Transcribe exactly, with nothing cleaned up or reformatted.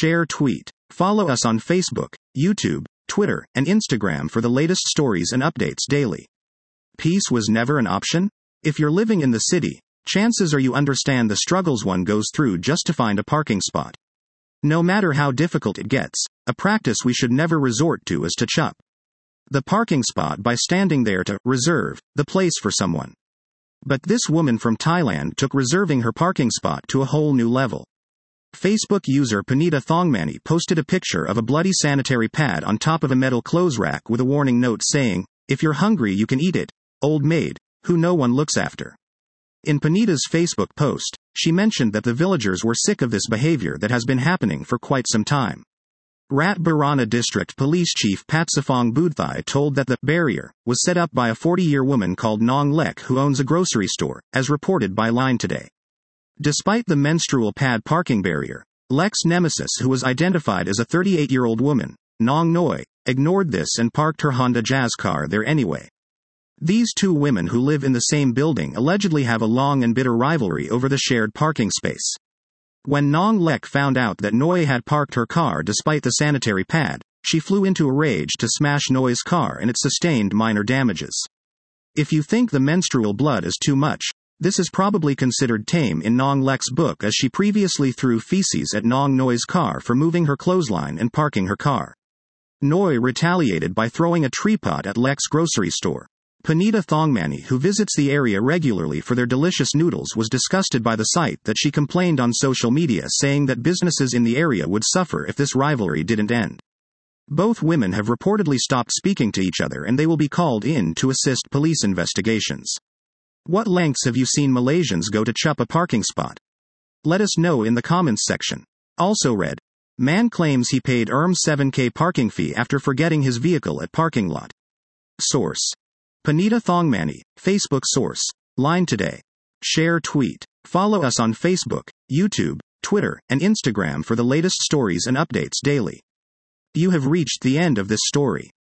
share, tweet. Follow us on Facebook, YouTube, Twitter, and Instagram for the latest stories and updates daily. Peace was never an option? If you're living in the city, chances are you understand the struggles one goes through just to find a parking spot. No matter how difficult it gets, a practice we should never resort to is to chup the parking spot by standing there to reserve the place for someone. But this woman from Thailand took reserving her parking spot to a whole new level. Facebook user Panita Thongmani posted a picture of a bloody sanitary pad on top of a metal clothes rack with a warning note saying, "If you're hungry you can eat it, old maid, who no one looks after." In Panita's Facebook post, she mentioned that the villagers were sick of this behavior that has been happening for quite some time. Rat Barana District Police Chief Patsafong Budthai told that the barrier was set up by a forty-year woman called Nong Lek who owns a grocery store, as reported by Line Today. Despite the menstrual pad parking barrier, Lek's nemesis, who was identified as a thirty-eight-year-old woman, Nong Noi, ignored this and parked her Honda Jazz car there anyway. These two women who live in the same building allegedly have a long and bitter rivalry over the shared parking space. When Nong Lek found out that Noi had parked her car despite the sanitary pad, she flew into a rage to smash Noi's car and it sustained minor damages. If you think the menstrual blood is too much, this is probably considered tame in Nong Lek's book, as she previously threw feces at Nong Noi's car for moving her clothesline and parking her car. Noi retaliated by throwing a tree pot at Lek's grocery store. Panita Thongmani, who visits the area regularly for their delicious noodles, was disgusted by the sight that she complained on social media, saying that businesses in the area would suffer if this rivalry didn't end. Both women have reportedly stopped speaking to each other and they will be called in to assist police investigations. What lengths have you seen Malaysians go to chup a parking spot? Let us know in the comments section. Also read, man claims he paid E R M seven K parking fee after forgetting his vehicle at parking lot. Source: Panita Thongmani, Facebook. Source: Line Today. Share, tweet. Follow us on Facebook, YouTube, Twitter, and Instagram for the latest stories and updates daily. You have reached the end of this story.